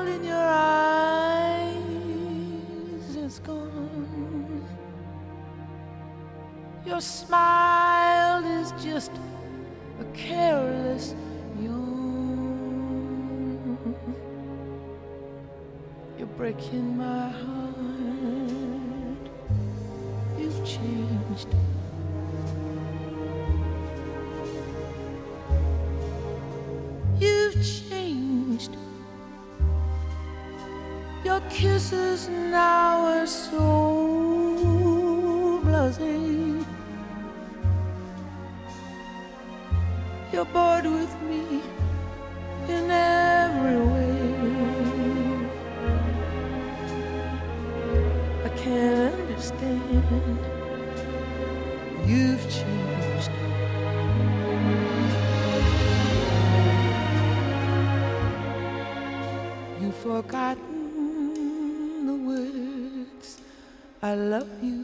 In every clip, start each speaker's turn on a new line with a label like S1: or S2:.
S1: smile in your eyes is gone. Your smile is just a careless yawn. You're breaking my heart. You've changed. You've changed. Your kisses now are so blasé. You're bored with me in every way. I can't understand. You've changed. You've forgotten the words I love you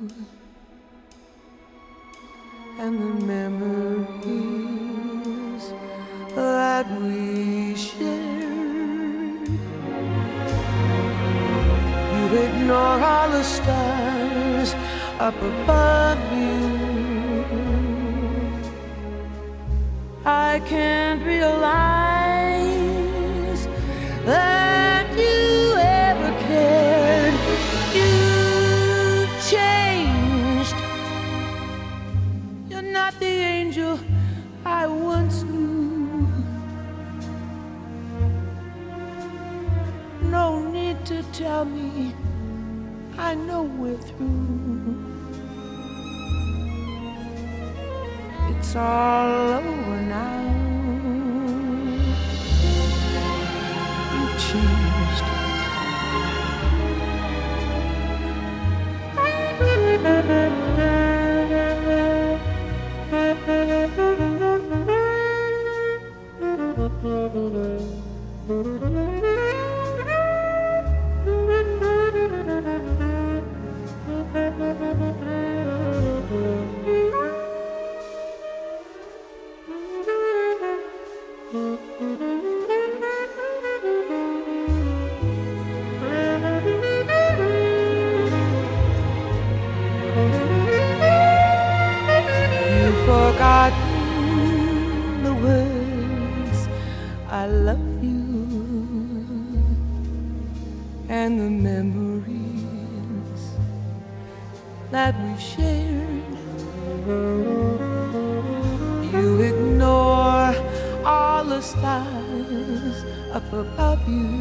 S1: and the memories that we shared. You ignore all the stars up above you. I can't realize that you ever cared. You've changed. You're not the angel I once knew. No need to tell me, I know we're through. It's all over now. You've changed. You've forgotten the words I love you and the memories that we shared. You ignore all the stars up above you.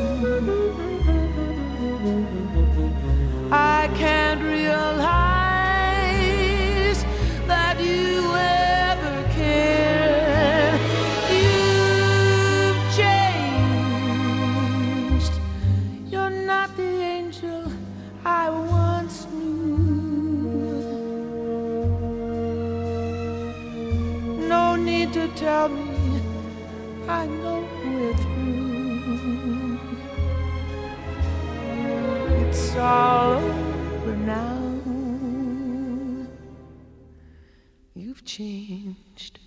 S1: I can't realize that you ever cared. You've changed. You're not the angel I once knew. No need to tell me, I know we're through. It's all over now. You've changed.